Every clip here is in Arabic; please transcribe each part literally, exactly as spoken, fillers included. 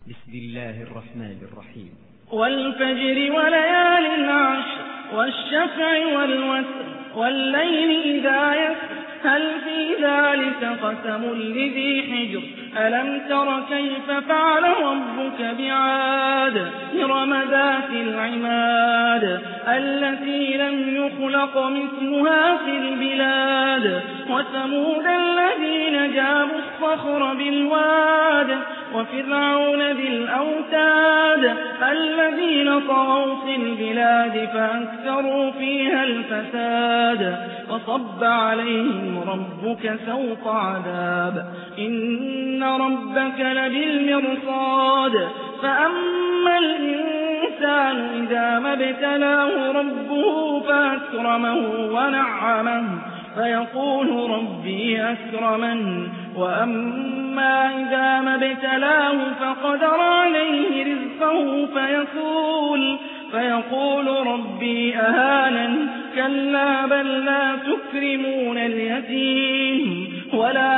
بسم الله الرحمن الرحيم. والفجر وليال عشر والشفع والوتر والليل إذا يسر هل في ذلك قسم لذي حجر ألم تر كيف فعل ربك بعاد إرم ذات العماد التي لم يخلق مثلها في البلاد وثمود الذين جابوا الصخر بالواد وفرعون ذي الأوتاد الذين طغوا في البلاد فأكثروا فيها الفساد فصب عليهم ربك سوط عذاب إن ربك لبالمرصاد فأما الإنسان إذا ما ابتلاه ربه فأكرمه ونعمه فيقول ربي أكرمن وأما إذا ما ابتلاه فقدر عليه رزقه فيقول فيقول ربي أهانن كلا بل لا تكرمون اليتيم ولا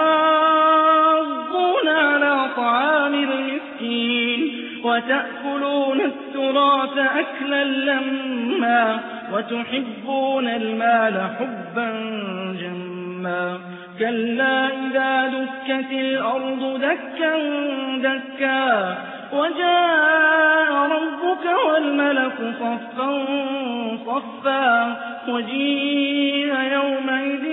تحاضون على طعام المسكين وتأكلون التراث أكلا لما وتحبون المال حبا جما كلا إذا دكت الأرض دكا دكا وجاء ربك والملك صفا صفا وجيء يومئذ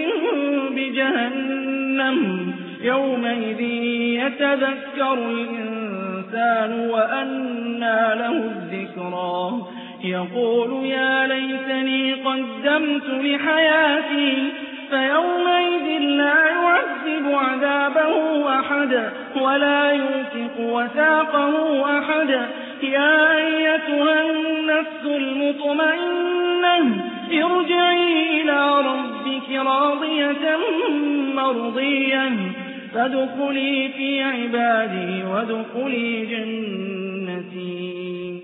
بجهنم يومئذ يتذكر الإنسان وأنى له الذكرى يقول يا ليتني قدمت لحياتي فيومئذ لا يعذب عذابه أحد ولا يوثق وثاقه أحد يا أيتها النفس المطمئنة ارجعي إلى ربك راضية مرضية فادخلي في عبادي وادخلي جنتي.